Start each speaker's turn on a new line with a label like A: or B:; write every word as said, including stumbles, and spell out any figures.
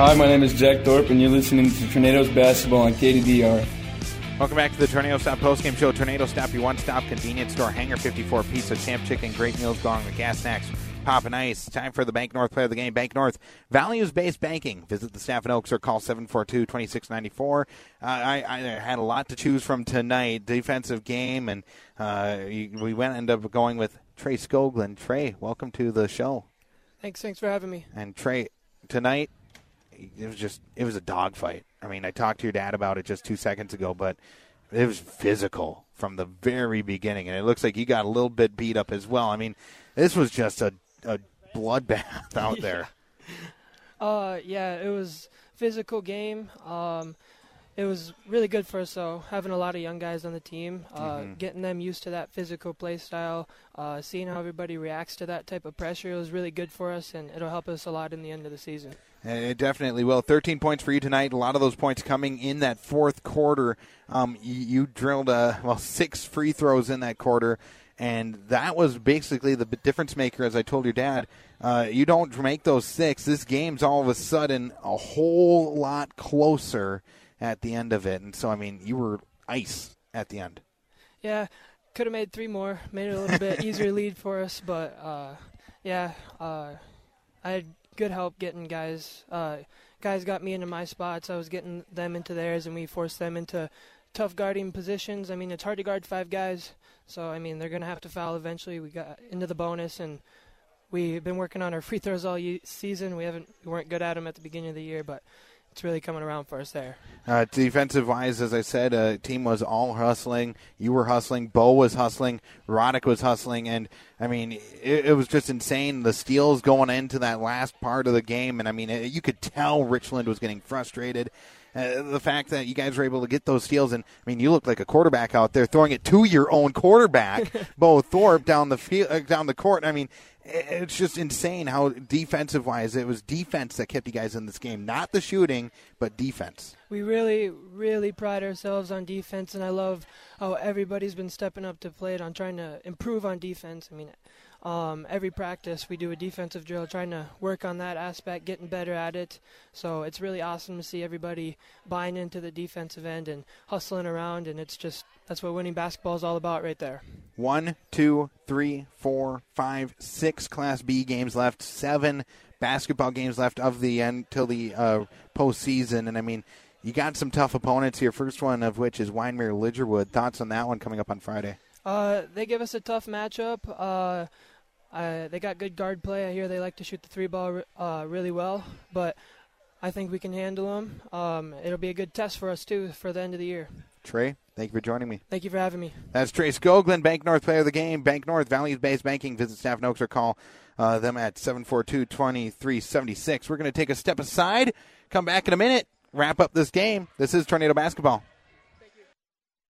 A: Hi, my name is Jack Thorpe, and you're listening to Tornadoes Basketball on K D D R.
B: Welcome back to the Tornado Stop postgame show. Tornado Stop, your one-stop convenience store. Hangar fifty-four Pizza, Champ Chicken, great meals going with gas snacks, pop and ice. Time for the Bank North player of the game. Bank North, values-based banking. Visit the staff in Oaks or call seven four two, two six nine four. Uh, I, I had a lot to choose from tonight. Defensive game, and uh, we went end up going with Trey Skoglund. Trey, welcome to the show.
C: Thanks, thanks for having me.
B: And Trey, tonight, it was just, it was a dogfight. I mean, I talked to your dad about it just two seconds ago, but it was physical from the very beginning, and it looks like you got a little bit beat up as well. I mean, this was just a, a bloodbath out there.
C: Uh, yeah, it was a physical game. Um, it was really good for us, though, having a lot of young guys on the team, uh, mm-hmm. getting them used to that physical play style, uh, seeing how everybody reacts to that type of pressure. It was really good for us, and it'll help us a lot in the end of the season.
B: It definitely will. thirteen points for you tonight. A lot of those points coming in that fourth quarter. Um, you, you drilled uh, well six free throws in that quarter, and that was basically the difference maker. As I told your dad, uh, you don't make those six, this game's all of a sudden a whole lot closer at the end of it. And so, I mean, you were ice at the end.
C: Yeah, could have made three more, made it a little bit easier lead for us, but uh, yeah, uh, I had good help getting guys. Uh, guys got me into my spots. I was getting them into theirs, and we forced them into tough guarding positions. I mean, it's hard to guard five guys, so, I mean, they're going to have to foul eventually. We got into the bonus, and we've been working on our free throws all ye- season. We haven't we weren't good at them at the beginning of the year, but it's really coming around for us there.
B: Uh, defensive-wise, as I said, uh, team was all hustling. You were hustling. Bo was hustling. Roddick was hustling. And, I mean, it, it was just insane. The steals going into that last part of the game. And, I mean, it, you could tell Richland was getting frustrated. Uh, the fact that you guys were able to get those steals. And, I mean, you look like a quarterback out there throwing it to your own quarterback, Bo Thorpe, down the field, uh, down the court. I mean, it's just insane how defensive-wise it was defense that kept you guys in this game. Not the shooting, but defense.
C: We really, really pride ourselves on defense, and I love how everybody's been stepping up to plate on trying to improve on defense. I mean, um, every practice we do a defensive drill, trying to work on that aspect, getting better at it. So it's really awesome to see everybody buying into the defensive end and hustling around, and it's just that's what winning basketball is all about right there.
B: One, two, three, four, five, six Class B games left, seven basketball games left of the end till the uh, postseason. And, I mean, you got some tough opponents here, first one of which is Wyndmere Lidgerwood. Thoughts on that one coming up on Friday?
C: Uh, they give us a tough matchup. Uh, uh, they got good guard play. I hear they like to shoot the three ball uh, really well, but I think we can handle them. Um, it'll be a good test for us, too, for the end of the year.
B: Trey, thank you for joining me.
C: Thank you for having me.
B: That's Trey Skoglund, Bank North player of the game. Bank North, values-based banking. Visit Staff in Oaks or call uh, them at seven four two, two three seven six. We're going to take a step aside, come back in a minute, wrap up this game. This is Tornado Basketball.